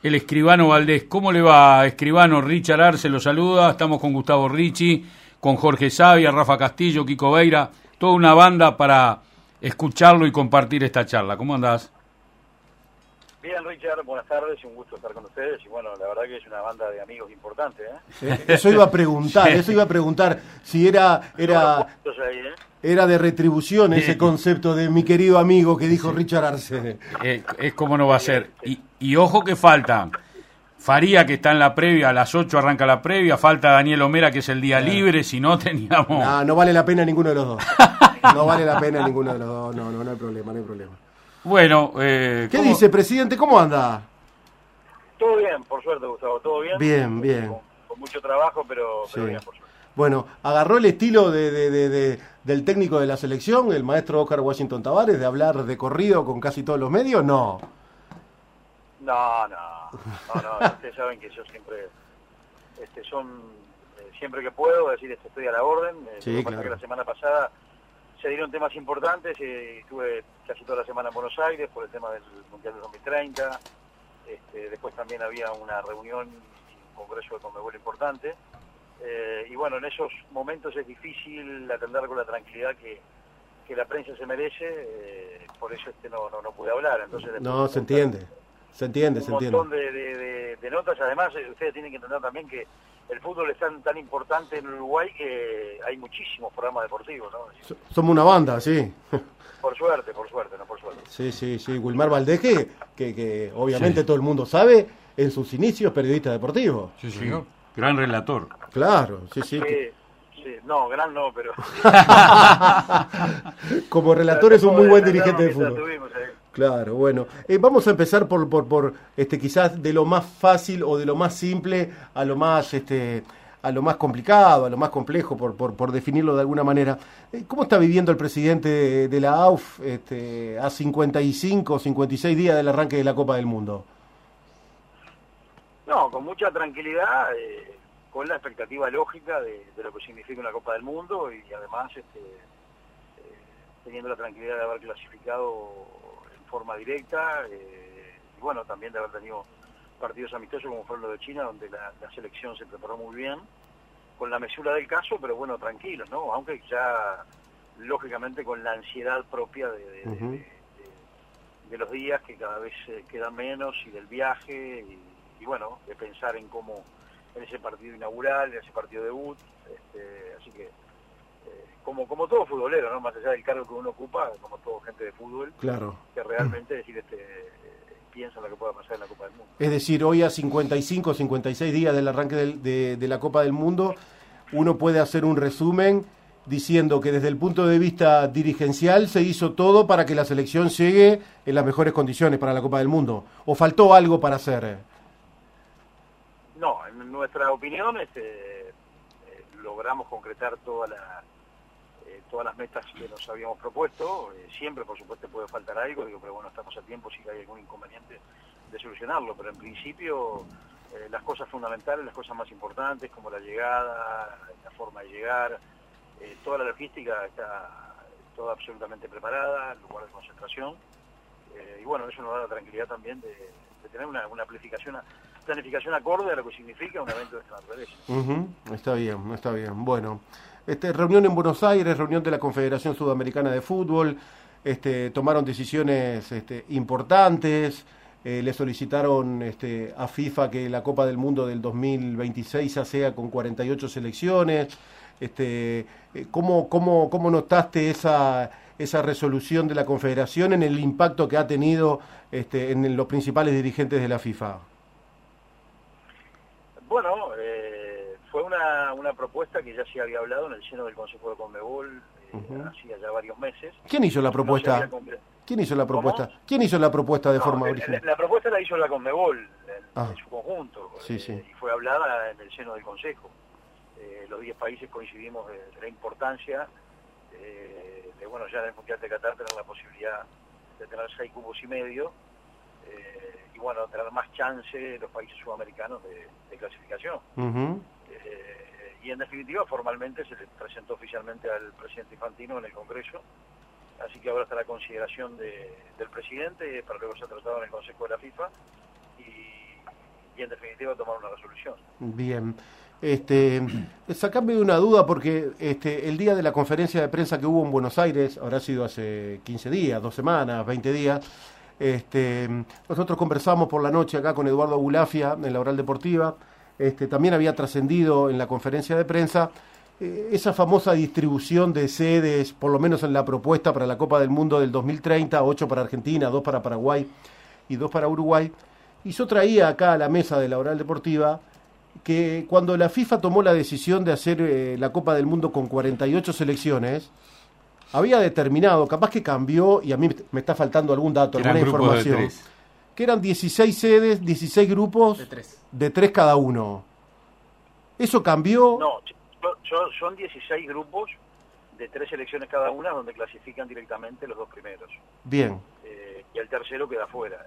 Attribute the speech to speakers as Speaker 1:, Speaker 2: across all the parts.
Speaker 1: el escribano Valdés. ¿Cómo le va, escribano? Richard Arce lo saluda. Estamos con Gustavo Ricci, con Jorge Savia, Rafa Castillo, Kiko Beira, toda una banda para escucharlo y compartir esta charla. ¿Cómo andás?
Speaker 2: Bien, Richard, buenas tardes, un gusto estar con ustedes. Y bueno, la verdad que es una banda de amigos importante, ¿eh?
Speaker 3: Eso iba a preguntar, si era de retribución ese concepto de mi querido amigo que dijo Richard Arce.
Speaker 1: Es como no va a ser. Y ojo que falta Faría, que está en la previa, a las 8 arranca la previa, falta Daniel Omera, que es el día libre, si no teníamos...
Speaker 3: No vale la pena ninguno de los dos. No vale la pena ninguno de los dos, no hay problema.
Speaker 1: Bueno,
Speaker 3: ¿qué dice, presidente? ¿Cómo anda?
Speaker 2: Todo bien, por suerte, Gustavo, todo bien.
Speaker 3: Bien.
Speaker 2: Con mucho trabajo, pero
Speaker 3: Sí.
Speaker 2: bien, por suerte.
Speaker 3: Bueno, agarró el estilo del técnico de la selección, el maestro Oscar Washington Tabárez, de hablar de corrido con casi todos los medios, ¿no?
Speaker 2: No, ustedes saben que yo siempre, siempre que puedo, decir, estoy a la orden.
Speaker 3: Sí,
Speaker 2: Pasa
Speaker 3: claro.
Speaker 2: que la semana pasada se dieron temas importantes, estuve casi toda la semana en Buenos Aires por el tema del Mundial del 2030, después también había una reunión y un congreso de Conmebol importante, y bueno, en esos momentos es difícil atender con la tranquilidad que la prensa se merece, por eso no pude hablar. Entonces,
Speaker 3: No, se entiende.
Speaker 2: Un montón de notas. Además, ustedes tienen que entender también que el fútbol es tan importante en Uruguay que hay muchísimos programas deportivos, ¿no?
Speaker 3: Somos una banda, sí.
Speaker 2: Por suerte, no por suerte.
Speaker 3: Sí. Wilmar Valdés, que obviamente todo el mundo sabe, en sus inicios periodista deportivo.
Speaker 1: Sí, señor. Gran relator.
Speaker 3: Claro, sí.
Speaker 2: Sí, no, gran no, pero...
Speaker 3: Como relator es un muy buen dirigente de fútbol.
Speaker 2: Tuvimos,
Speaker 3: Claro, bueno. Vamos a empezar por quizás de lo más fácil o de lo más simple a lo más complicado, a lo más complejo, por definirlo de alguna manera. ¿Cómo está viviendo el presidente de la AUF a 55, 56 días del arranque de la Copa del Mundo?
Speaker 2: No, con mucha tranquilidad, con la expectativa lógica de lo que significa una Copa del Mundo y además teniendo la tranquilidad de haber clasificado en forma directa y bueno, también de haber tenido partidos amistosos como fueron los de China, donde la selección se preparó muy bien, con la mesura del caso, pero bueno, tranquilos, ¿no? Aunque ya, lógicamente, con la ansiedad propia de los días, que cada vez quedan menos, y del viaje, y bueno, de pensar en cómo, en ese partido inaugural, en ese partido debut, así que, como todo futbolero, ¿no? Más allá del cargo que uno ocupa, como todo gente de fútbol,
Speaker 3: Claro.
Speaker 2: Que realmente piensa en lo que pueda pasar en la Copa del Mundo.
Speaker 3: Es decir, hoy a 55, 56 días del arranque de la Copa del Mundo, uno puede hacer un resumen diciendo que desde el punto de vista dirigencial se hizo todo para que la selección llegue en las mejores condiciones para la Copa del Mundo. ¿O faltó algo para hacer?
Speaker 2: No, en nuestra opinión logramos concretar todas las metas que nos habíamos propuesto. Siempre, por supuesto, puede faltar algo, pero bueno, estamos a tiempo si hay algún inconveniente de solucionarlo. Pero en principio, las cosas fundamentales, las cosas más importantes, como la llegada, la forma de llegar, toda la logística está toda absolutamente preparada, el lugar de concentración. Y bueno, eso nos da la tranquilidad también de tener una planificación acorde a lo que significa un evento de esta naturaleza.
Speaker 3: Está bien. Bueno, reunión en Buenos Aires, reunión de la Confederación Sudamericana de Fútbol, tomaron decisiones importantes, le solicitaron a FIFA que la Copa del Mundo del 2026 sea con 48 selecciones. ¿Cómo notaste esa resolución de la Confederación en el impacto que ha tenido en los principales dirigentes de la FIFA?
Speaker 2: Bueno, fue una propuesta que ya se había hablado en el seno del Consejo de Conmebol hacía ya varios meses.
Speaker 3: ¿Quién hizo la propuesta? ¿Quién hizo la propuesta?
Speaker 2: ¿Cómo?
Speaker 3: ¿Quién hizo la propuesta de forma original?
Speaker 2: La propuesta la hizo la Conmebol en su conjunto,
Speaker 3: Sí.
Speaker 2: Y fue hablada en el seno del Consejo. Los 10 países coincidimos de la importancia bueno, ya en el Mundial de Qatar tener la posibilidad de tener 6 cupos y medio, y bueno, tener más chance los países sudamericanos de clasificación. Y en definitiva, formalmente se le presentó oficialmente al presidente Infantino en el Congreso, así que ahora está la consideración del presidente, para luego ser tratado en el Consejo de la FIFA, y en definitiva tomar una resolución.
Speaker 3: Bien. Sacame de una duda porque el día de la conferencia de prensa que hubo en Buenos Aires, habrá sido hace 15 días, 2 semanas, 20 días, nosotros conversamos por la noche acá con Eduardo Gulafia en la Oral Deportiva, también había trascendido en la conferencia de prensa esa famosa distribución de sedes, por lo menos en la propuesta para la Copa del Mundo del 2030, 8 para Argentina, 2 para Paraguay y 2 para Uruguay. Y yo traía acá a la mesa de la Oral Deportiva que cuando la FIFA tomó la decisión de hacer la Copa del Mundo con 48 selecciones, había determinado, capaz que cambió, y a mí me está faltando algún dato, alguna información, que eran 16 sedes, 16 grupos de 3 cada uno. ¿Eso cambió?
Speaker 2: No, son 16 grupos de 3 selecciones cada una, donde clasifican directamente los 2 primeros.
Speaker 3: Bien.
Speaker 2: Y el tercero queda fuera.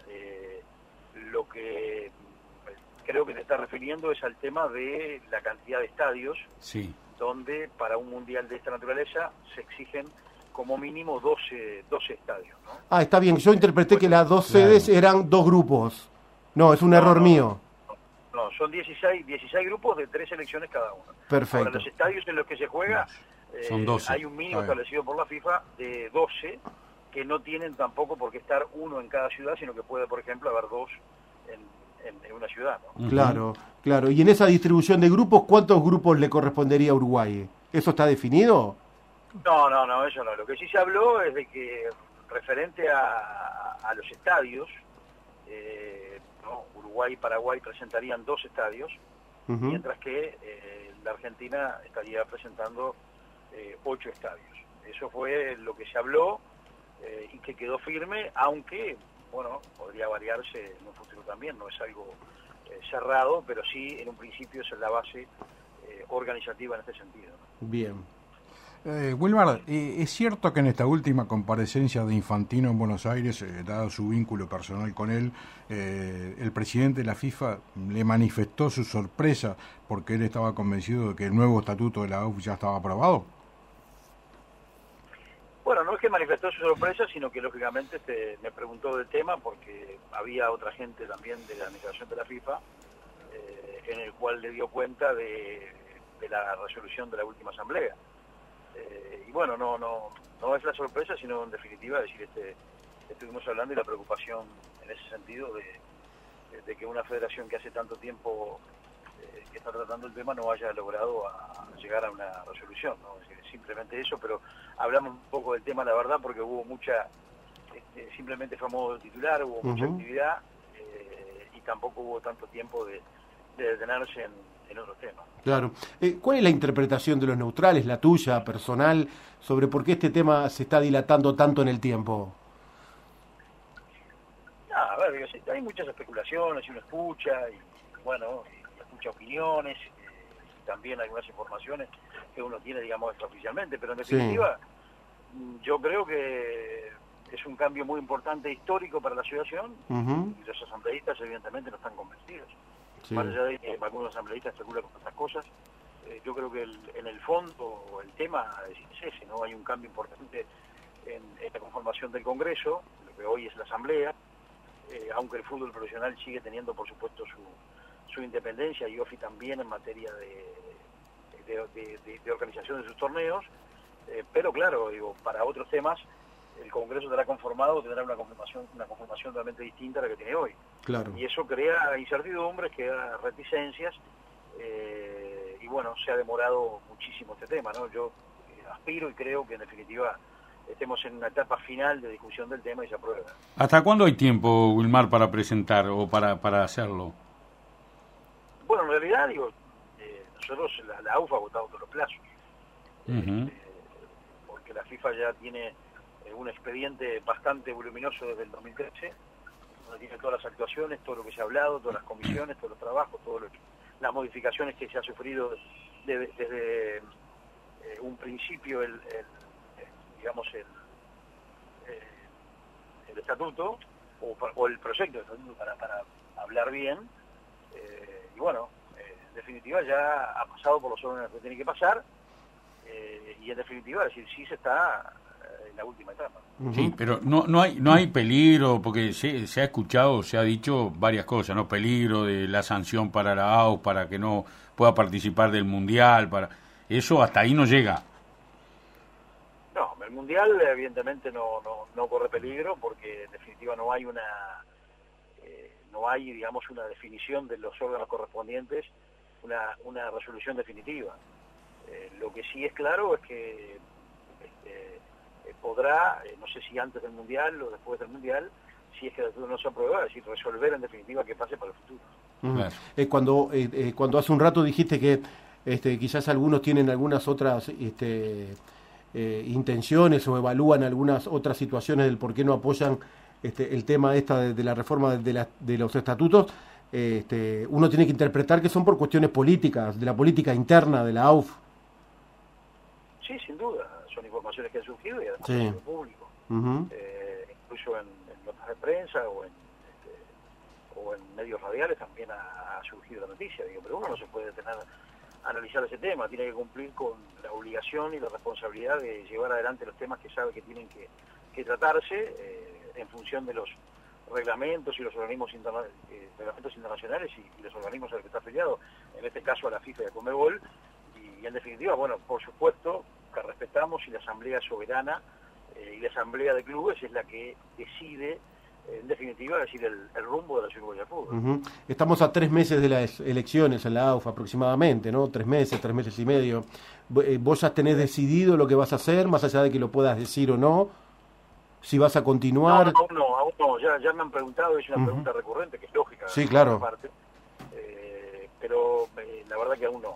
Speaker 2: Lo que creo que te está refiriendo es al tema de la cantidad de estadios,
Speaker 1: sí,
Speaker 2: donde para un mundial de esta naturaleza se exigen como mínimo 12 estadios, ¿no?
Speaker 3: Ah, está bien. Yo interpreté que las 2 sedes eran 2 grupos. No, es un error mío.
Speaker 2: No, son 16 grupos de 3 selecciones cada uno.
Speaker 3: Perfecto.
Speaker 2: Ahora, los estadios en los que se juega,
Speaker 1: son 12.
Speaker 2: hay un mínimo establecido por la FIFA de 12, que no tienen tampoco por qué estar uno en cada ciudad, sino que puede, por ejemplo, haber 2 en una ciudad, ¿no?
Speaker 3: Claro, claro. Y en esa distribución de grupos, ¿cuántos grupos le correspondería a Uruguay? ¿Eso está definido?
Speaker 2: No, eso no. Lo que sí se habló es de que, referente a los estadios, ¿no? Uruguay y Paraguay presentarían 2 estadios, mientras que la Argentina estaría presentando 8 estadios. Eso fue lo que se habló y que quedó firme, aunque, bueno, podría variarse en un futuro también, no es algo cerrado, pero sí, en un principio es la base organizativa en este sentido, ¿no?
Speaker 3: Bien.
Speaker 4: Wilmar, ¿es cierto que en esta última comparecencia de Infantino en Buenos Aires, dado su vínculo personal con él, el presidente de la FIFA le manifestó su sorpresa porque él estaba convencido de que el nuevo estatuto de la AUF ya estaba aprobado?
Speaker 2: Bueno, no es que manifestó su sorpresa, sino que lógicamente me preguntó del tema porque había otra gente también de la administración de la FIFA en el cual le dio cuenta de la resolución de la última asamblea. Y bueno, no es la sorpresa, sino en definitiva decir, estuvimos hablando y la preocupación en ese sentido de que una federación que hace tanto tiempo que está tratando el tema no haya logrado llegar a una resolución, ¿no? Es decir, simplemente eso, pero hablamos un poco del tema, la verdad, porque hubo mucha, simplemente fue a modo de titular, hubo mucha actividad y tampoco hubo tanto tiempo de detenerse en otros temas.
Speaker 3: Claro. ¿Cuál es la interpretación de los neutrales, la tuya, personal, sobre por qué este tema se está dilatando tanto en el tiempo?
Speaker 2: A ver, hay muchas especulaciones y uno escucha, y bueno, y escucha opiniones, y también algunas informaciones que uno tiene, digamos, extraoficialmente, pero en definitiva, yo creo que es un cambio muy importante histórico para la asociación, y los asambleístas evidentemente no están convencidos. Sí. Más allá de que algunos asambleístas especulan con otras cosas, yo creo que en el fondo el tema es ese, ¿no? Hay un cambio importante en la conformación del Congreso, lo que hoy es la Asamblea, aunque el fútbol profesional sigue teniendo, por supuesto, su independencia, y OFI también en materia de organización de sus torneos, pero claro, digo, para otros temas el Congreso estará conformado, tendrá una conformación totalmente distinta a la que tiene hoy.
Speaker 3: Claro.
Speaker 2: Y eso crea incertidumbres, crea reticencias, y bueno, se ha demorado muchísimo este tema, ¿no? Yo aspiro y creo que en definitiva estemos en una etapa final de discusión del tema y se apruebe.
Speaker 1: ¿Hasta cuándo hay tiempo, Wilmar, para presentar o para hacerlo?
Speaker 2: Bueno, en realidad, digo, nosotros, la AUF ha votado todos los plazos, porque la FIFA ya tiene un expediente bastante voluminoso desde el 2013, donde tiene todas las actuaciones, todo lo que se ha hablado, todas las comisiones, todos los trabajos, todas las modificaciones que se ha sufrido desde un principio el estatuto o el proyecto de estatuto para hablar bien, y bueno, en definitiva ya ha pasado por los órdenes que tiene que pasar, y en definitiva, es decir, sí se está la última etapa.
Speaker 1: Sí, pero no hay peligro, porque se ha escuchado, se ha dicho varias cosas, ¿no? Peligro de la sanción para la AUF, para que no pueda participar del Mundial, eso hasta ahí no llega.
Speaker 2: No, el Mundial evidentemente no corre peligro, porque en definitiva no hay digamos, una definición de los órganos correspondientes, una resolución definitiva. Lo que sí es claro es que podrá, no sé si antes del Mundial o después del Mundial, si es que no se aprueba, es decir, resolver en definitiva qué pase para el futuro.
Speaker 3: Claro. Cuando hace un rato dijiste que quizás algunos tienen algunas otras intenciones o evalúan algunas otras situaciones del por qué no apoyan el tema de la reforma de los estatutos, uno tiene que interpretar que son por cuestiones políticas, de la política interna de la AUF.
Speaker 2: Sí, sin duda, son informaciones que han surgido y además
Speaker 3: sí.
Speaker 2: en público, incluso en notas de prensa o en medios radiales también ha surgido la noticia, pero uno no se puede detener a analizar ese tema, tiene que cumplir con la obligación y la responsabilidad de llevar adelante los temas que sabe que tienen que tratarse en función de los reglamentos y los reglamentos internacionales y los organismos a los que está afiliado, en este caso a la FIFA y a Conmebol, y en definitiva, bueno, por supuesto que respetamos, y la Asamblea Soberana y la Asamblea de Clubes es la que decide, en definitiva, decir el rumbo de la Ciudad de Fútbol.
Speaker 3: Estamos a 3 meses de las elecciones en la AUF aproximadamente, ¿no? 3 meses y medio. ¿Vos ya tenés decidido lo que vas a hacer, más allá de que lo puedas decir o no? Si vas a continuar...
Speaker 2: No, aún no. Ya me han preguntado, es una pregunta recurrente, que es lógica.
Speaker 3: Sí, claro.
Speaker 2: Parte, pero la verdad que aún no.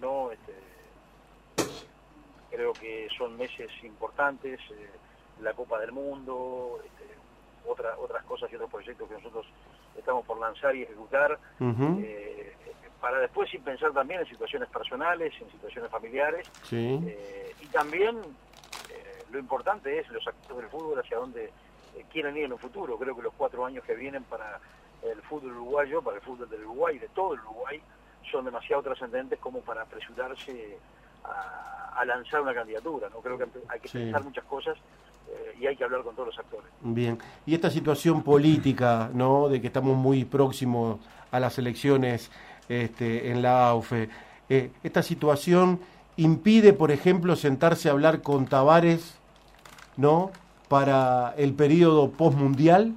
Speaker 2: Creo que son meses importantes, la Copa del Mundo, otras cosas y otros proyectos que nosotros estamos por lanzar y ejecutar, para después sin pensar también en situaciones personales, en situaciones familiares,
Speaker 3: sí.
Speaker 2: Y también lo importante es los actores del fútbol hacia dónde quieren ir en un futuro. Creo que los 4 años que vienen para el fútbol uruguayo, para el fútbol del Uruguay, de todo el Uruguay, son demasiado trascendentes como para apresurarse a lanzar una candidatura, ¿no? Creo que hay que pensar muchas cosas y hay que hablar con todos los actores.
Speaker 3: Bien, y esta situación política, ¿no?, de que estamos muy próximos a las elecciones en la AUF, esta situación impide, por ejemplo, sentarse a hablar con Tavares, ¿no?, para el periodo postmundial.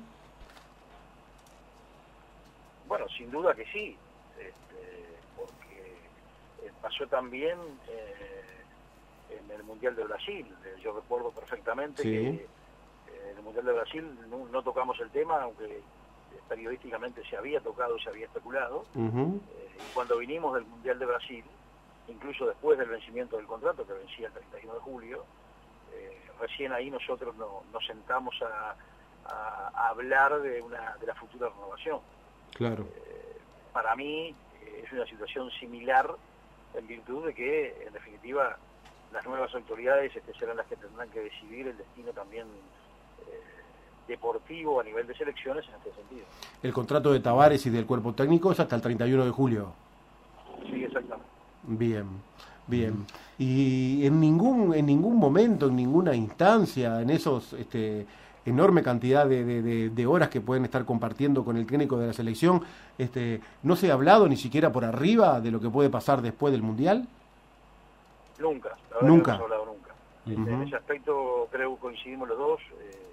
Speaker 2: Bueno, sin duda que sí, porque pasó también en el Mundial de Brasil. Yo recuerdo perfectamente que en el Mundial de Brasil no tocamos el tema, aunque periodísticamente se había tocado, se había especulado. Y cuando vinimos del Mundial de Brasil, incluso después del vencimiento del contrato, que vencía el 31 de julio, recién ahí nosotros nos sentamos a hablar de la futura renovación.
Speaker 3: Claro.
Speaker 2: Para mí es una situación similar, en virtud de que, en definitiva, las nuevas autoridades serán las que tendrán que decidir el destino también deportivo a nivel de selecciones en este sentido.
Speaker 3: El contrato de Tavares y del cuerpo técnico es hasta el 31 de julio.
Speaker 2: Sí, exactamente.
Speaker 3: Bien. Y en ningún momento, en ninguna instancia, en esos enorme cantidad de horas que pueden estar compartiendo con el técnico de la selección, ¿no se ha hablado ni siquiera por arriba de lo que puede pasar después del Mundial?
Speaker 2: Nunca, la verdad.
Speaker 3: Nunca.
Speaker 2: Que no hemos hablado nunca. En ese aspecto creo que coincidimos los dos,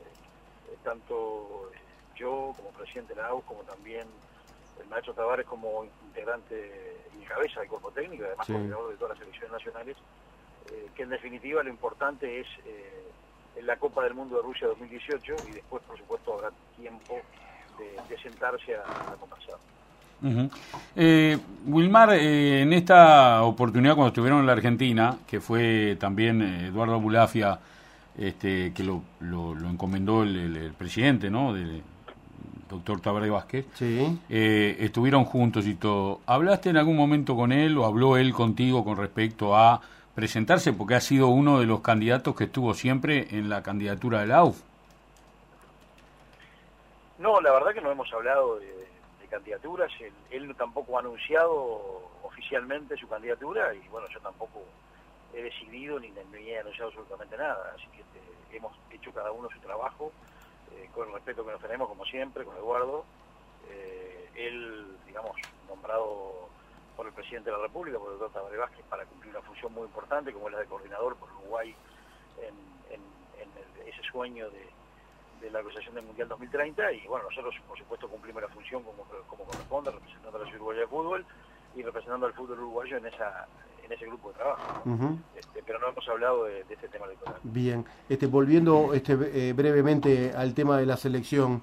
Speaker 2: tanto yo como presidente de la AUF, como también el maestro Tavares como integrante y cabeza del cuerpo técnico, además coordinador de todas las selecciones nacionales, que en definitiva lo importante es la Copa del Mundo de Rusia 2018, y después, por supuesto, habrá tiempo de sentarse a conversar.
Speaker 1: Wilmar, en esta oportunidad cuando estuvieron en la Argentina, que fue también Eduardo Bulafia, que lo encomendó el presidente, ¿no?, del doctor Tabaré Vázquez,
Speaker 3: sí.
Speaker 1: Estuvieron juntos y todo. ¿Hablaste en algún momento con él o habló él contigo con respecto a presentarse? Porque ha sido uno de los candidatos que estuvo siempre en la candidatura de la AUF.
Speaker 2: No, la verdad que no hemos hablado de candidaturas. Él tampoco ha anunciado oficialmente su candidatura, y bueno, yo tampoco he decidido ni he anunciado absolutamente nada, así que hemos hecho cada uno su trabajo, con el respeto que nos tenemos, como siempre, con Eduardo, él, digamos, nombrado por el presidente de la República, por el doctor Tabaré Vázquez, para cumplir una función muy importante, como la de coordinador por Uruguay en ese sueño de la organización del Mundial 2030, y bueno, nosotros por supuesto cumplimos la función como corresponde, representando a la Ciudad Uruguaya de Fútbol y representando al fútbol uruguayo en ese grupo de trabajo, ¿no?
Speaker 3: Uh-huh.
Speaker 2: Pero no hemos hablado de este tema electoral.
Speaker 3: Bien, volviendo brevemente al tema de la selección,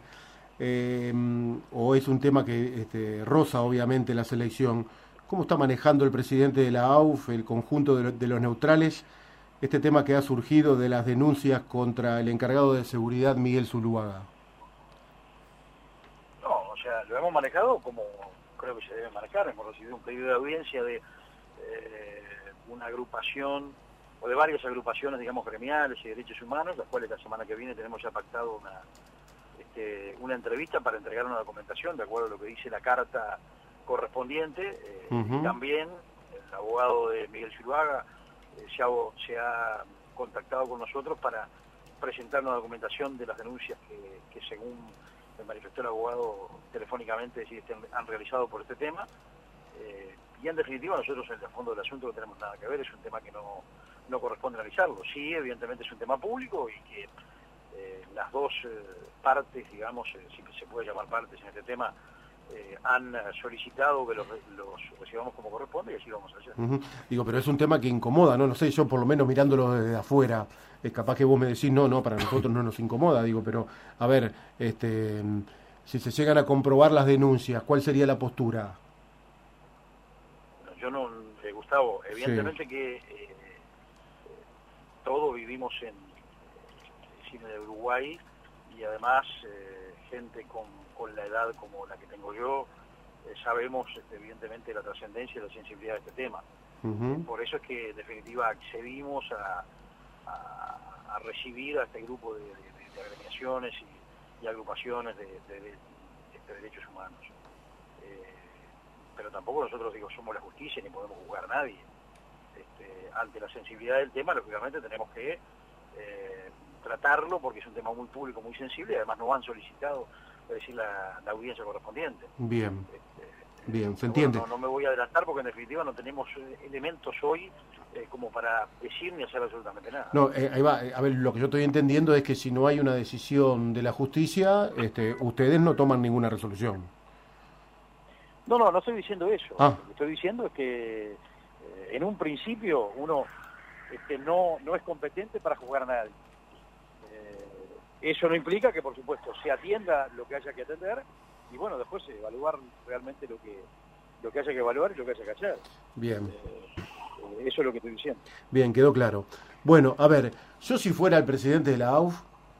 Speaker 3: o es un tema que roza obviamente la selección, ¿cómo está manejando el presidente de la AUF, el conjunto de los neutrales, este tema que ha surgido de las denuncias contra el encargado de seguridad Miguel Zuluaga?
Speaker 2: No, o sea, lo hemos manejado como creo que se debe manejar. Hemos recibido un pedido de audiencia de una agrupación, o de varias agrupaciones, digamos, gremiales y derechos humanos, las cuales la semana que viene tenemos ya pactado una entrevista para entregar una documentación de acuerdo a lo que dice la carta correspondiente. Uh-huh. Y también el abogado de Miguel Zuluaga se ha contactado con nosotros para presentar una documentación de las denuncias que según me manifestó el abogado telefónicamente, han realizado por este tema. Y en definitiva nosotros en el fondo del asunto no tenemos nada que ver, es un tema que no corresponde analizarlo. Sí, evidentemente es un tema público y que las dos partes, digamos, si se puede llamar partes en este tema, han solicitado que los recibamos como corresponde y así vamos a hacer.
Speaker 3: Uh-huh. Digo, pero es un tema que incomoda, ¿no? No sé, yo por lo menos mirándolo desde afuera, capaz que vos me decís, no, para nosotros no nos incomoda, digo, pero a ver, si se llegan a comprobar las denuncias, ¿cuál sería la postura?
Speaker 2: Yo no, Gustavo, evidentemente
Speaker 3: sí.
Speaker 2: Que todos vivimos en el cine de Uruguay y además gente con la edad como la que tengo yo, sabemos evidentemente la trascendencia y la sensibilidad de este tema.
Speaker 3: Uh-huh.
Speaker 2: Por eso es que en definitiva accedimos a recibir a este grupo de agremiaciones y agrupaciones de derechos humanos. Pero tampoco nosotros somos la justicia ni podemos juzgar a nadie. Ante la sensibilidad del tema, lógicamente tenemos que tratarlo porque es un tema muy público, muy sensible y además nos han solicitado la audiencia correspondiente.
Speaker 3: Bien, bien, se entiende.
Speaker 2: Bueno, no me voy a adelantar porque en definitiva no tenemos elementos hoy como para decir ni hacer absolutamente nada.
Speaker 3: No, ahí va. A ver, lo que yo estoy entendiendo es que si no hay una decisión de la justicia, ustedes no toman ninguna resolución.
Speaker 2: No estoy diciendo eso.
Speaker 3: Ah.
Speaker 2: Lo que estoy diciendo es que en un principio uno no es competente para juzgar a nadie. Eso no implica que, por supuesto, se atienda lo que haya que atender y, bueno, después evaluar realmente lo que haya que evaluar y lo que haya que hacer.
Speaker 3: Bien.
Speaker 2: Eso es lo que estoy diciendo.
Speaker 3: Bien, quedó claro. Bueno, a ver, yo si fuera el presidente de la AUF,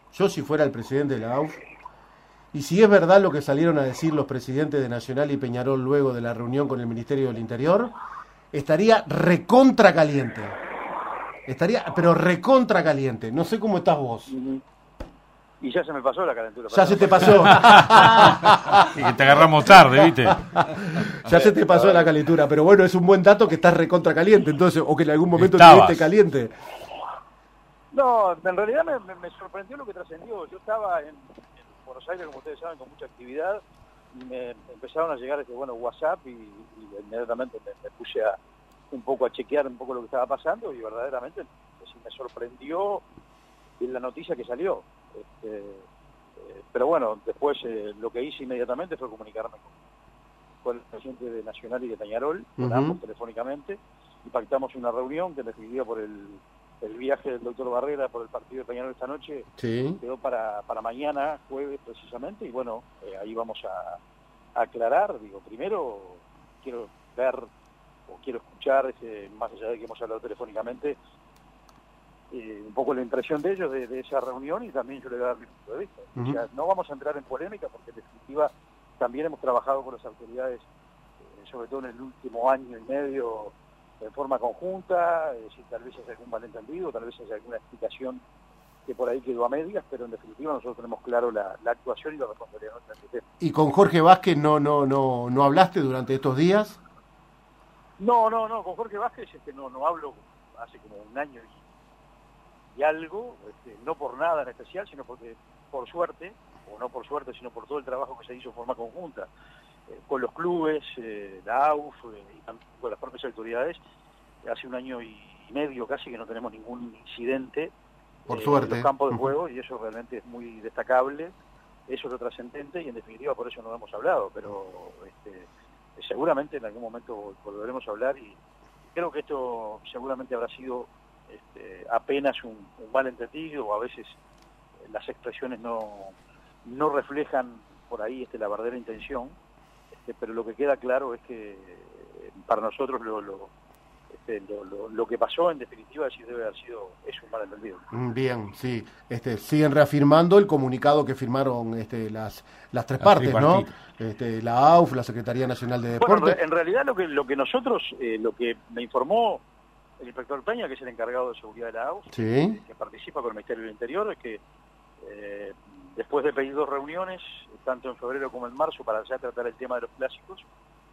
Speaker 3: y si es verdad lo que salieron a decir los presidentes de Nacional y Peñarol luego de la reunión con el Ministerio del Interior, estaría recontra caliente. Pero recontra caliente. No sé cómo estás vos.
Speaker 2: Uh-huh. Y ya se me pasó la calentura.
Speaker 3: Ya se te pasó.
Speaker 1: Y que te agarramos tarde, ¿viste?
Speaker 3: Ya se te pasó la calentura. Pero bueno, es un buen dato que estás recontra caliente, entonces, o que en algún momento estuviste caliente.
Speaker 2: No, en realidad me sorprendió lo que trascendió. Yo estaba en Buenos Aires, como ustedes saben, con mucha actividad, y me empezaron a llegar WhatsApp y inmediatamente me puse un poco a chequear un poco lo que estaba pasando y verdaderamente me sorprendió la noticia que salió. Pero bueno, después lo que hice inmediatamente fue comunicarme con el presidente de Nacional y de Peñarol, con ambos telefónicamente, y pactamos una reunión que en definitiva por el viaje del doctor Barrera por el partido de Peñarol esta noche,
Speaker 3: sí.
Speaker 2: Quedó para mañana, jueves precisamente, y bueno, ahí vamos a aclarar. Primero quiero ver o quiero escuchar, más allá de que hemos hablado telefónicamente, un poco la impresión de ellos de esa reunión y también yo le voy a dar mi punto de vista.
Speaker 3: Uh-huh.
Speaker 2: O sea, no vamos a entrar en polémica porque en definitiva también hemos trabajado con las autoridades, sobre todo en el último año y medio, de forma conjunta, si tal vez haya algún malentendido, tal vez haya alguna explicación que por ahí quedó a medias, pero en definitiva nosotros tenemos claro la actuación y la responsabilidad nuestra en este tema.
Speaker 3: ¿Y con Jorge Vázquez no hablaste durante estos días?
Speaker 2: No, con Jorge Vázquez no hablo hace como un año y algo, no por nada en especial, sino porque por suerte, o no por suerte, sino por todo el trabajo que se hizo en forma conjunta, con los clubes, la AUF y también con las propias autoridades, hace un año y medio casi que no tenemos ningún incidente
Speaker 3: por suerte
Speaker 2: en los campos de juego, y eso realmente es muy destacable, eso es lo trascendente, y en definitiva por eso no hemos hablado, pero seguramente en algún momento volveremos a hablar, y creo que esto seguramente habrá sido apenas un malentendido, o a veces las expresiones no reflejan por ahí la verdadera intención, pero lo que queda claro es que para nosotros lo que pasó en definitiva es un malentendido.
Speaker 3: Bien, sí. Siguen reafirmando el comunicado que firmaron las tres partes, ¿no? La AUF, la Secretaría Nacional de Deportes.
Speaker 2: Bueno, en realidad lo que nosotros, lo que me informó el inspector Peña, que es el encargado de seguridad de la AUF,
Speaker 3: sí,
Speaker 2: que participa con el Ministerio del Interior, es que después de pedir 2 reuniones, tanto en febrero como en marzo, para ya tratar el tema de los clásicos,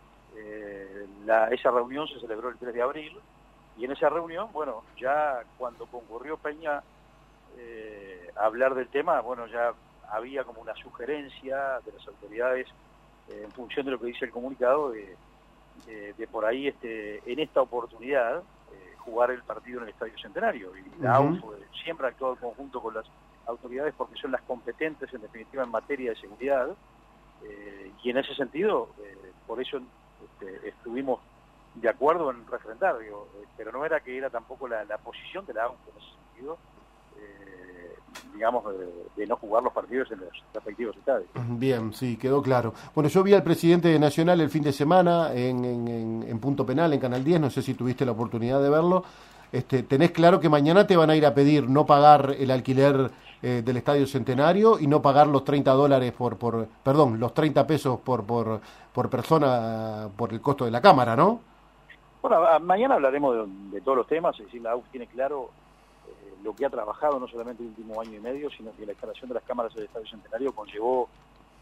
Speaker 2: esa reunión se celebró el 3 de abril, y en esa reunión, bueno, ya cuando concurrió Peña a hablar del tema, bueno, ya había como una sugerencia de las autoridades, en función de lo que dice el comunicado, de por ahí, en esta oportunidad, jugar el partido en el Estadio Centenario. Y la AUF siempre ha actuado en conjunto con las autoridades porque son las competentes, en definitiva, en materia de seguridad, y en ese sentido, por eso estuvimos de acuerdo en refrendar, pero no era que era tampoco la posición de la AUF en ese sentido, digamos, de no jugar los partidos en los respectivos estadios.
Speaker 3: Bien, sí, quedó claro. Bueno, yo vi al presidente de Nacional el fin de semana en Punto Penal, en Canal 10, no sé si tuviste la oportunidad de verlo. Tenés claro que mañana te van a ir a pedir no pagar el alquiler del Estadio Centenario y no pagar los $30 los 30 pesos por persona por el costo de la cámara, ¿no?
Speaker 2: Bueno, mañana hablaremos de todos los temas, es decir, la AUF tiene claro lo que ha trabajado no solamente el último año y medio, sino que la instalación de las cámaras del Estadio Centenario conllevó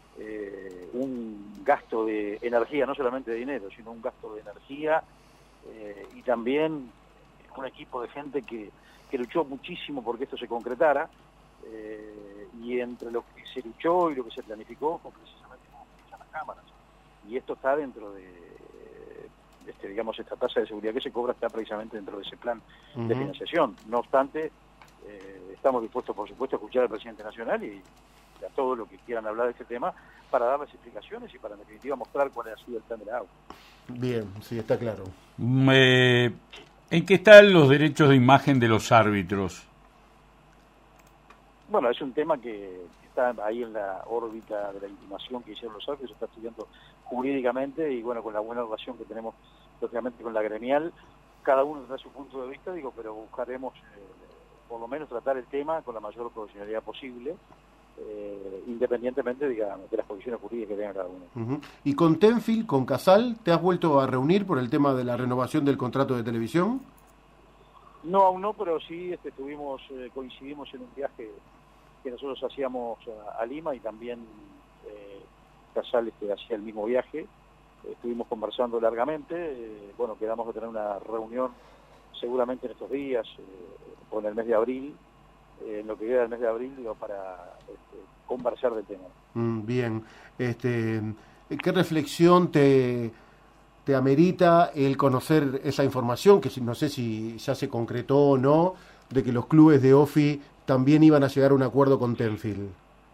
Speaker 2: un gasto de energía, no solamente de dinero, sino un gasto de energía, y también un equipo de gente que luchó muchísimo porque esto se concretara, y entre lo que se luchó y lo que se planificó fue precisamente cómo utilizan las cámaras, y esto está dentro de digamos, esta tasa de seguridad que se cobra está precisamente dentro de ese plan de financiación. No obstante, estamos dispuestos, por supuesto, a escuchar al presidente nacional y a todos los que quieran hablar de este tema para darles explicaciones y para, en definitiva, mostrar cuál ha sido el plan de la AUF.
Speaker 3: Bien, sí, está claro.
Speaker 1: ¿En qué están los derechos de imagen de los árbitros?
Speaker 2: Bueno, es un tema que está ahí en la órbita de la intimación que hicieron los árbitros, se está estudiando jurídicamente, y bueno, con la buena relación que tenemos, lógicamente, con la gremial, cada uno tendrá su punto de vista, pero buscaremos por lo menos tratar el tema con la mayor profesionalidad posible, independientemente, digamos, de las posiciones jurídicas que tenga cada uno.
Speaker 3: ¿Y con Tenfield, con Casal, te has vuelto a reunir por el tema de la renovación del contrato de televisión?
Speaker 2: No, aún no, pero sí coincidimos en un viaje que nosotros hacíamos a Lima, y también Casal hacía el mismo viaje. Estuvimos conversando largamente, bueno, quedamos de tener una reunión seguramente en estos días, o en el mes de abril, en lo que queda del mes de abril, para conversar del tema.
Speaker 3: Bien, ¿qué reflexión te amerita el conocer esa información, que no sé si ya se concretó o no, de que los clubes de OFI también iban a llegar a un acuerdo con Tenfield?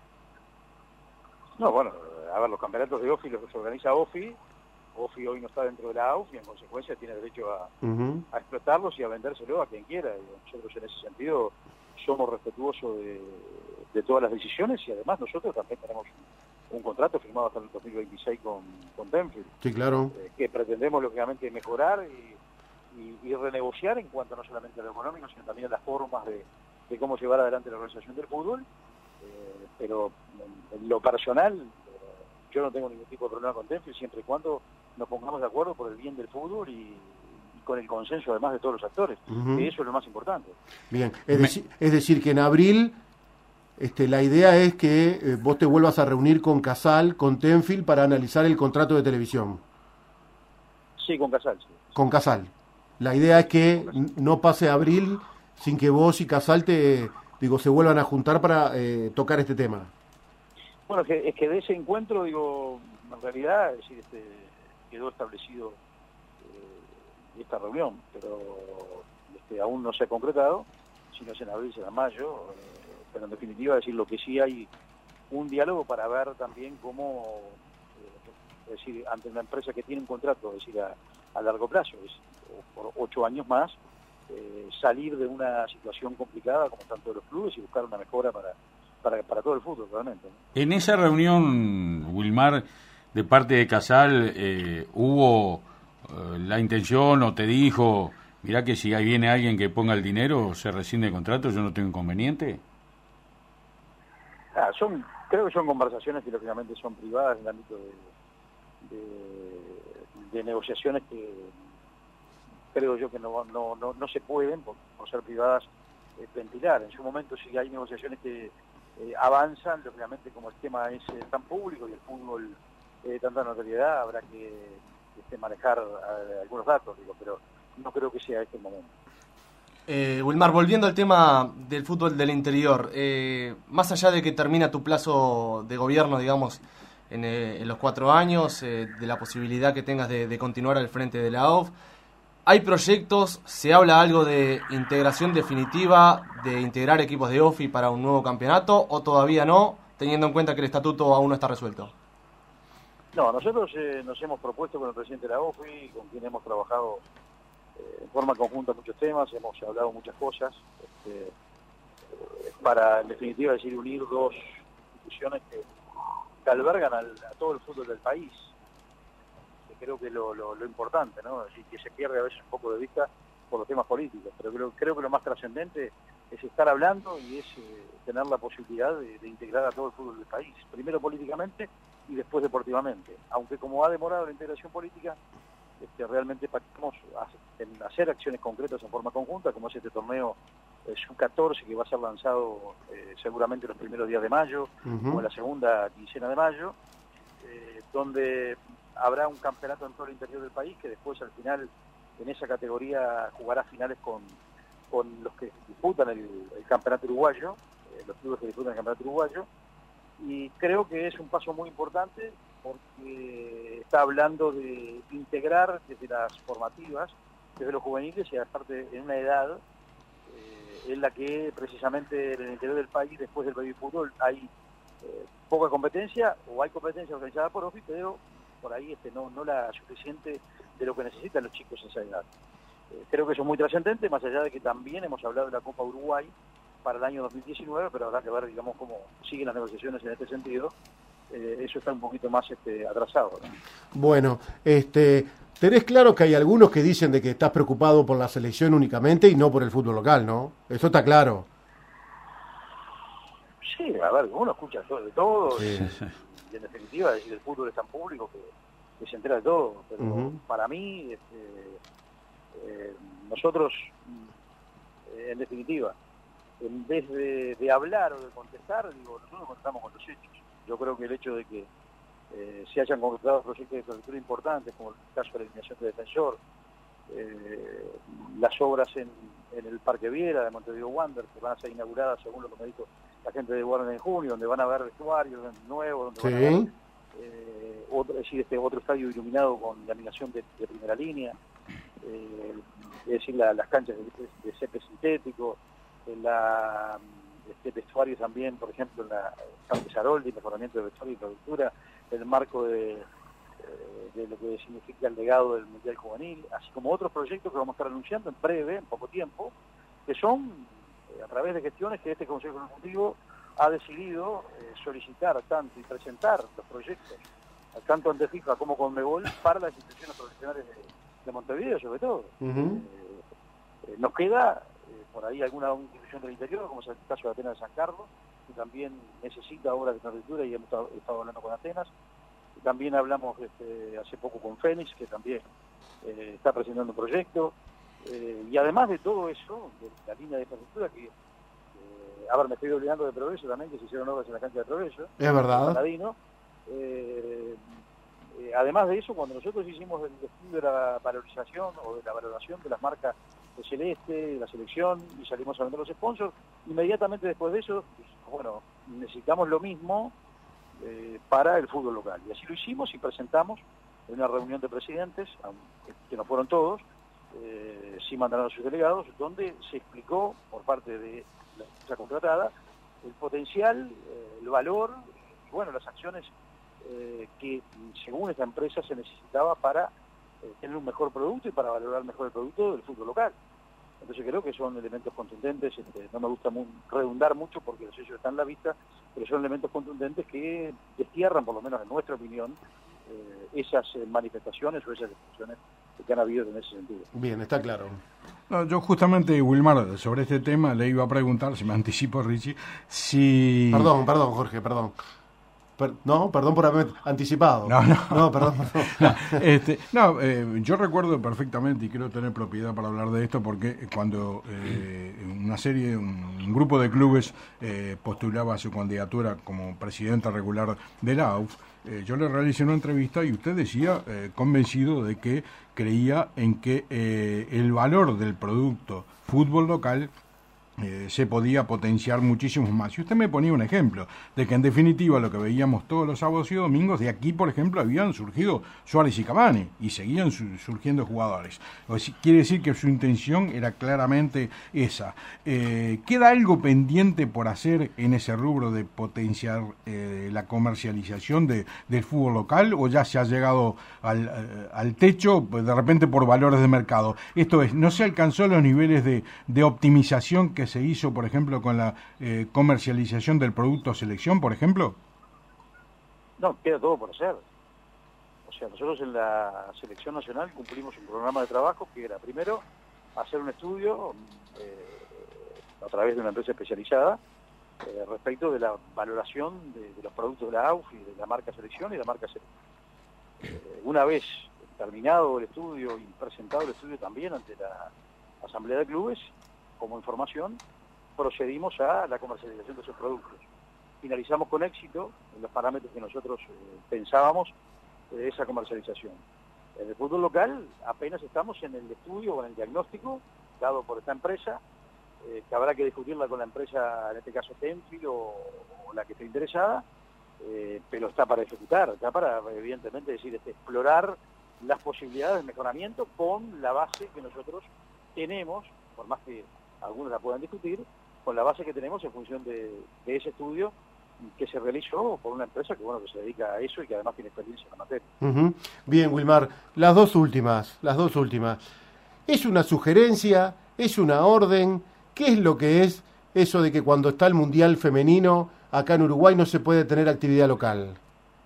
Speaker 2: No, bueno, a ver, los campeonatos de OFI los que se organiza OFI hoy no está dentro de la AUF y en consecuencia tiene derecho a explotarlos y a vendérselo a quien quiera. Y nosotros en ese sentido somos respetuosos de todas las decisiones, y además nosotros también tenemos un contrato firmado hasta el 2026 con Tenfield.
Speaker 3: Sí, claro.
Speaker 2: Que pretendemos lógicamente mejorar y renegociar en cuanto no solamente a lo económico, sino también a las formas de cómo llevar adelante la organización del fútbol. Pero en lo personal, yo no tengo ningún tipo de problema con Tenfield, siempre y cuando nos pongamos de acuerdo por el bien del fútbol y con el consenso además de todos los actores, que eso es lo más importante.
Speaker 3: Bien, es decir que en abril la idea es que vos te vuelvas a reunir con Casal, con Tenfield, para analizar el contrato de televisión.
Speaker 2: Sí, con Casal. Sí.
Speaker 3: Con Casal. La idea es que no pase abril sin que vos y Casal se vuelvan a juntar para tocar este tema.
Speaker 2: Bueno, es que de ese encuentro, en realidad, es decir, quedó establecido esta reunión, pero aún no se ha concretado, si no es en abril, será en mayo, pero en definitiva, decir, lo que sí hay un diálogo para ver también cómo, es decir, ante una empresa que tiene un contrato, es decir, a largo plazo, por 8 años más, salir de una situación complicada como están todos los clubes y buscar una mejora para todo el fútbol, realmente, ¿no?
Speaker 1: En esa reunión, Wilmar, de parte de Casal, ¿hubo la intención o te dijo, mirá que si ahí viene alguien que ponga el dinero, se rescinde el contrato, yo no tengo inconveniente?
Speaker 2: Creo que son conversaciones que lógicamente son privadas en el ámbito de negociaciones que creo yo que no se pueden, por ser privadas, ventilar. En su momento, si hay negociaciones que avanzan, lógicamente como el tema es tan público y el fútbol tanta notoriedad, habrá que manejar algunos datos, pero no creo que sea este el momento.
Speaker 5: Wilmar, volviendo al tema del fútbol del interior, más allá de que termina tu plazo de gobierno, digamos, en los 4 años, de la posibilidad que tengas de continuar al frente de la AOF, ¿hay proyectos, se habla algo de integración definitiva, de integrar equipos de OFI para un nuevo campeonato, o todavía no, teniendo en cuenta que el estatuto aún no está resuelto?
Speaker 2: No, nosotros nos hemos propuesto con el presidente de la OFI, con quien hemos trabajado en forma conjunta muchos temas, hemos hablado muchas cosas, para en definitiva decir unir 2 instituciones que albergan a todo el fútbol del país, que creo que lo importante, ¿no? Y que se pierde a veces un poco de vista por los temas políticos, pero creo que lo más trascendente es estar hablando y es tener la posibilidad de integrar a todo el fútbol del país, primero políticamente y después deportivamente, aunque como ha demorado la integración política, realmente pactamos en hacer acciones concretas en forma conjunta, como es este torneo Sub-14 que va a ser lanzado seguramente los primeros días de mayo, o en la segunda quincena de mayo, donde habrá un campeonato en todo el interior del país que después al final en esa categoría jugará finales con los que disputan el campeonato uruguayo, los clubes que disputan el campeonato uruguayo, y creo que es un paso muy importante porque está hablando de integrar desde las formativas, desde los juveniles y aparte en una edad en la que precisamente en el interior del país, después del baby fútbol, hay poca competencia o hay competencia organizada por OFI, pero por ahí no la suficiente de lo que necesitan los chicos en esa edad. Creo que eso es muy trascendente, más allá de que también hemos hablado de la Copa Uruguay para el año 2019, pero habrá que ver, digamos, cómo siguen las negociaciones en este sentido. Eso está un poquito más atrasado, ¿no?
Speaker 3: Bueno, tenés claro que hay algunos que dicen de que estás preocupado por la selección únicamente y no por el fútbol local, ¿no? Eso está claro.
Speaker 2: Sí, a ver, uno escucha de todo,
Speaker 3: Sí.
Speaker 2: y en definitiva decir, el fútbol es tan público que se entera de todo, pero para mí, nosotros, en definitiva, en vez de hablar o de contestar, nosotros contestamos con los hechos. Yo creo que el hecho de que se hayan concretado proyectos de infraestructura importantes, como el caso de la eliminación de Defensor, las obras en el Parque Viera de Montevideo Wander, que van a ser inauguradas según lo que me dijo la gente de Warner en junio, donde van a haber vestuarios nuevos, donde van a haber otro estadio iluminado con iluminación de primera línea, es decir, las canchas de césped sintético, vestuario también, por ejemplo, en la Campo Saroldi, mejoramiento de vestuario y infraestructura, en el marco de lo que significa el legado del Mundial Juvenil, así como otros proyectos que vamos a estar anunciando en breve, en poco tiempo, que son a través de gestiones que este Consejo Ejecutivo ha decidido solicitar tanto y presentar los proyectos, tanto ante FIFA como Conmebol, para las instituciones profesionales de Montevideo, sobre todo. Nos queda por ahí alguna institución del interior, como es el caso de Atenas de San Carlos, que también necesita obras de infraestructura y hemos estado hablando con Atenas. Y también hablamos hace poco con Fénix, que también está presentando un proyecto. Y además de todo eso, de la línea de infraestructura, que a ver, me estoy olvidando de Progreso también, que se hicieron obras en la cancha de Progreso.
Speaker 3: Es verdad.
Speaker 2: Paladino. Además de eso, cuando nosotros hicimos el estudio de la valorización o de la valoración de las marcas de Celeste, de la selección, y salimos a vender los sponsors, inmediatamente después de eso, pues, bueno, necesitamos lo mismo para el fútbol local. Y así lo hicimos y presentamos en una reunión de presidentes, que no fueron todos, sí mandaron a sus delegados, donde se explicó por parte de la empresa contratada el potencial, el valor, y bueno, las acciones que según esta empresa se necesitaba para tener un mejor producto y para valorar mejor el producto del fútbol local. Entonces creo que son elementos contundentes, no me gusta redundar mucho porque los hechos están en la vista, pero son elementos contundentes que destierran, por lo menos en nuestra opinión, esas manifestaciones o esas discusiones que han habido en ese sentido.
Speaker 3: Bien, está claro.
Speaker 4: No, yo justamente, Wilmar, sobre este tema le iba a preguntar, si me anticipo, Richie, si...
Speaker 3: Perdón, Jorge, perdón. Perdón por haberme anticipado. Perdón.
Speaker 4: Yo recuerdo perfectamente y quiero tener propiedad para hablar de esto porque cuando un grupo de clubes postulaba su candidatura como presidente regular de la AUF, yo le realicé una entrevista y usted decía, convencido de que creía en que el valor del producto fútbol local se podía potenciar muchísimo más. Y usted me ponía un ejemplo de que en definitiva lo que veíamos todos los sábados y domingos, de aquí por ejemplo habían surgido Suárez y Cavani y seguían surgiendo jugadores. Quiere decir que su intención era claramente esa. ¿Queda algo pendiente por hacer en ese rubro de potenciar la comercialización del fútbol local, o ya se ha llegado al techo pues, de repente por valores de mercado? Esto es, ¿no se alcanzó los niveles de optimización que se hizo, por ejemplo, con la comercialización del producto selección, por ejemplo?
Speaker 2: No, queda todo por hacer. O sea, nosotros en la selección nacional cumplimos un programa de trabajo que era, primero, hacer un estudio a través de una empresa especializada respecto de la valoración de los productos de la AUF y de la marca selección y la marca selección. Una vez terminado el estudio y presentado el estudio también ante la Asamblea de Clubes, como información, procedimos a la comercialización de esos productos. Finalizamos con éxito en los parámetros que nosotros pensábamos de esa comercialización. En el fútbol local apenas estamos en el estudio o en el diagnóstico dado por esta empresa, que habrá que discutirla con la empresa, en este caso Tenfield o la que esté interesada, pero está para ejecutar, está para, evidentemente, decir, explorar las posibilidades de mejoramiento con la base que nosotros tenemos, por más que algunos la puedan discutir, con la base que tenemos en función de ese estudio que se realizó por una empresa que se dedica a eso y que además tiene experiencia en la materia.
Speaker 3: Uh-huh. Bien, Wilmar, las dos últimas. ¿Es una sugerencia? ¿Es una orden? ¿Qué es lo que es eso de que cuando está el Mundial Femenino acá en Uruguay no se puede tener actividad local?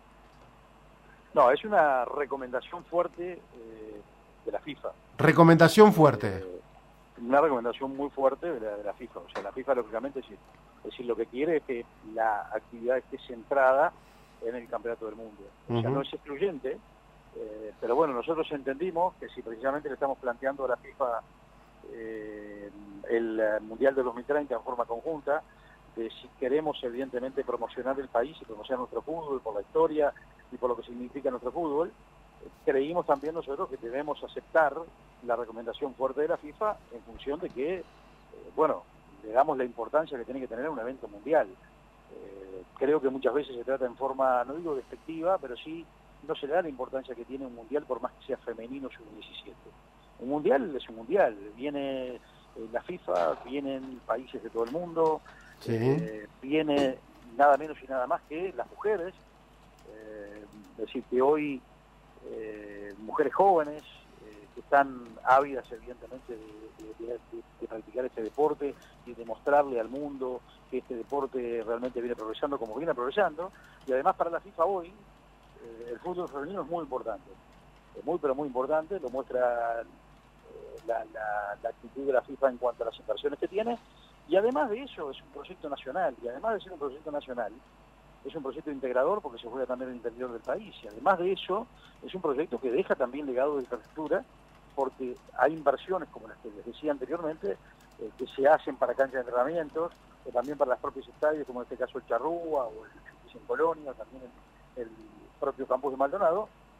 Speaker 2: No, es una recomendación fuerte de la FIFA.
Speaker 3: ¿Recomendación fuerte?
Speaker 2: Una recomendación muy fuerte de la FIFA. O sea, la FIFA, lógicamente, lo que quiere es que la actividad esté centrada en el Campeonato del Mundo. O sea, no es excluyente, pero bueno, nosotros entendimos que si precisamente le estamos planteando a la FIFA el Mundial de 2030 en forma conjunta, si queremos evidentemente promocionar el país y promocionar nuestro fútbol por la historia y por lo que significa nuestro fútbol, creímos también nosotros que debemos aceptar la recomendación fuerte de la FIFA en función de que, le damos la importancia que tiene que tener un evento mundial. Creo que muchas veces se trata en forma, no digo despectiva, pero sí no se le da la importancia que tiene un mundial por más que sea femenino sub-17. Un mundial es un mundial, viene la FIFA, vienen países de todo el mundo, viene nada menos y nada más que las mujeres, es decir, que hoy mujeres jóvenes que están ávidas evidentemente de practicar este deporte y de mostrarle al mundo que este deporte realmente viene progresando como viene progresando, y además para la FIFA hoy el fútbol femenino es muy importante, pero muy importante, lo muestra la actitud de la FIFA en cuanto a las inversiones que tiene, y además de eso es un proyecto nacional, y además de ser un proyecto nacional es un proyecto integrador porque se juega también en el interior del país, y además de eso es un proyecto que deja también legado de infraestructura, porque hay inversiones como las que les decía anteriormente, que se hacen para canchas de entrenamientos, o también para los propios estadios, como en este caso el Charrúa, o el en Colonia, o también el propio campus de Maldonado,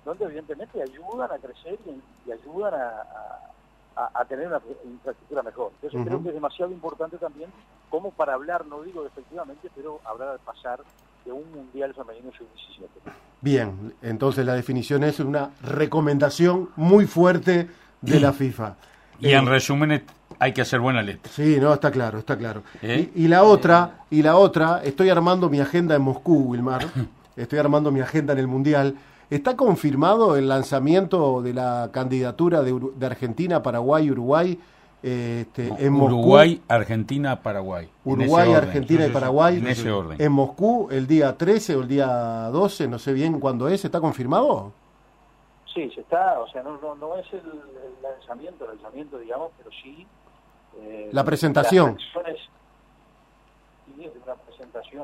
Speaker 2: donde evidentemente ayudan a crecer y ayudan a tener una infraestructura mejor. Entonces creo que es demasiado importante también como para hablar, no digo efectivamente, pero hablar al pasar de un Mundial Femenino Sub-17.
Speaker 3: Bien, entonces la definición es una recomendación muy fuerte de la FIFA.
Speaker 1: Y en resumen hay que hacer buena letra.
Speaker 3: Sí, no, está claro, está claro. Y la otra, estoy armando mi agenda en Moscú, Wilmar. Estoy armando mi agenda en el Mundial. ¿Está confirmado el lanzamiento de la candidatura de Argentina, Paraguay, Uruguay en Moscú?
Speaker 1: Uruguay, Argentina, Paraguay.
Speaker 3: Uruguay, Argentina y Paraguay.
Speaker 1: En ese orden.
Speaker 3: En Moscú, el día 13 o el día 12, no sé bien cuándo es. ¿Está confirmado?
Speaker 2: Sí, se está, o sea, no es el lanzamiento, digamos, pero sí...
Speaker 3: la presentación.
Speaker 2: Las acciones, y es una presentación...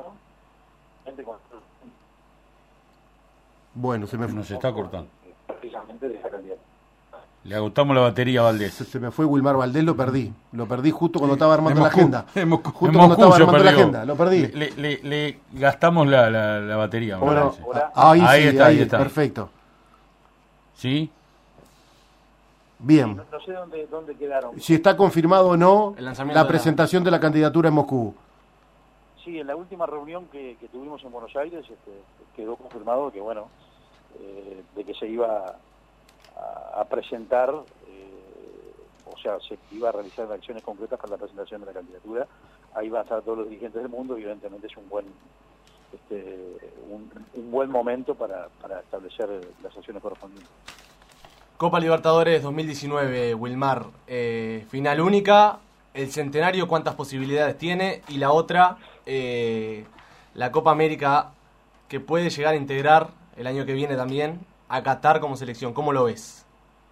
Speaker 3: Bueno,
Speaker 1: nos está cortando.
Speaker 2: Precisamente de esa calidad.
Speaker 1: Le agotamos la batería a Valdés.
Speaker 3: Se me fue Wilmar Valdés, lo perdí justo cuando estaba armando la agenda.
Speaker 1: Justo
Speaker 3: cuando estaba armando la agenda, lo perdí.
Speaker 1: Le gastamos la batería.
Speaker 3: Bueno,
Speaker 2: ahí
Speaker 1: está.
Speaker 3: Perfecto.
Speaker 1: ¿Sí?
Speaker 3: Bien.
Speaker 2: No sé dónde quedaron.
Speaker 3: Si está confirmado o no la presentación de la candidatura en Moscú.
Speaker 2: Sí, en la última reunión que tuvimos en Buenos Aires quedó confirmado que, bueno, de que se iba a presentar, o sea, se iba a realizar acciones concretas para la presentación de la candidatura. Ahí van a estar todos los dirigentes del mundo y evidentemente es un buen momento para establecer las acciones correspondientes.
Speaker 5: Copa Libertadores 2019, Wilmar, final única, el centenario, ¿cuántas posibilidades tiene? Y la otra, la Copa América, que puede llegar a integrar el año que viene también a Qatar como selección. ¿Cómo lo ves?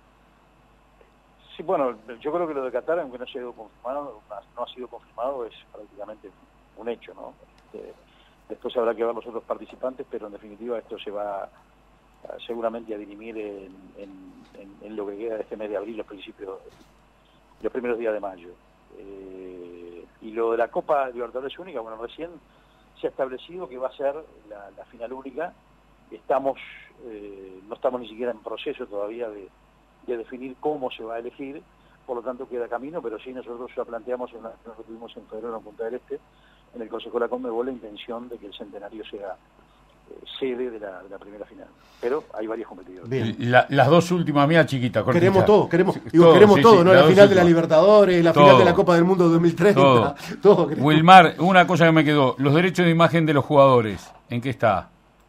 Speaker 2: Sí, bueno, yo creo que lo de Qatar, aunque no ha sido confirmado, es prácticamente un hecho, ¿no? Después habrá que ver los otros participantes, pero en definitiva esto se va seguramente a dirimir en lo que queda de este mes de abril, los primeros días de mayo. Y lo de la Copa Libertadores única, bueno, recién se ha establecido que va a ser la final única. No estamos ni siquiera en proceso todavía de definir cómo se va a elegir, por lo tanto queda camino, pero sí nosotros ya planteamos en lo que tuvimos en febrero en Punta del Este, en el Consejo de la Conmebol, la intención de que el centenario sea sede de la primera final. Pero hay varios competidores.
Speaker 3: Bien.
Speaker 1: Las dos últimas, mía chiquita, cortita.
Speaker 3: Queremos todo, ¿no? La final de la Libertadores, la final de la Copa del Mundo 2030, todo queremos.
Speaker 1: Wilmar, una cosa que me quedó, los derechos de imagen de los jugadores, ¿en qué está?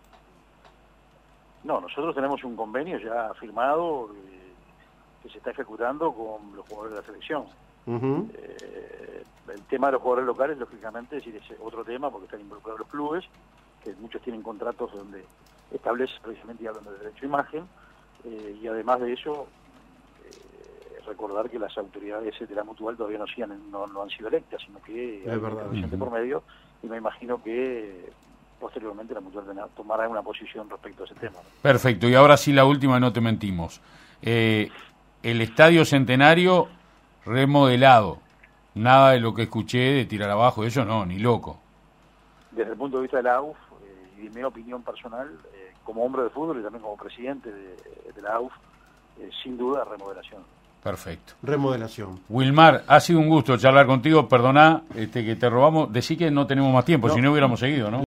Speaker 2: No, nosotros tenemos un convenio ya firmado que se está ejecutando con los jugadores de la selección.
Speaker 3: Uh-huh.
Speaker 2: El tema de los jugadores locales, lógicamente, es otro tema porque están involucrados los clubes, que muchos tienen contratos donde establece precisamente, y hablan de derecho de imagen, y además de eso, recordar que las autoridades de la Mutual todavía no han sido electas, sino que hay una elección por medio, y me imagino que posteriormente la Mutual tomará una posición respecto a ese tema.
Speaker 1: Perfecto, y ahora sí la última, no te mentimos. El Estadio Centenario remodelado, nada de lo que escuché de tirar abajo, eso no, ni loco.
Speaker 2: Desde el punto de vista de la AUF, y mi opinión personal, como hombre de fútbol y también como presidente de la AUF, sin duda remodelación.
Speaker 1: Perfecto.
Speaker 3: Remodelación.
Speaker 1: Wilmar, ha sido un gusto charlar contigo, perdoná que te robamos, decí que no tenemos más tiempo, si no hubiéramos seguido, ¿no?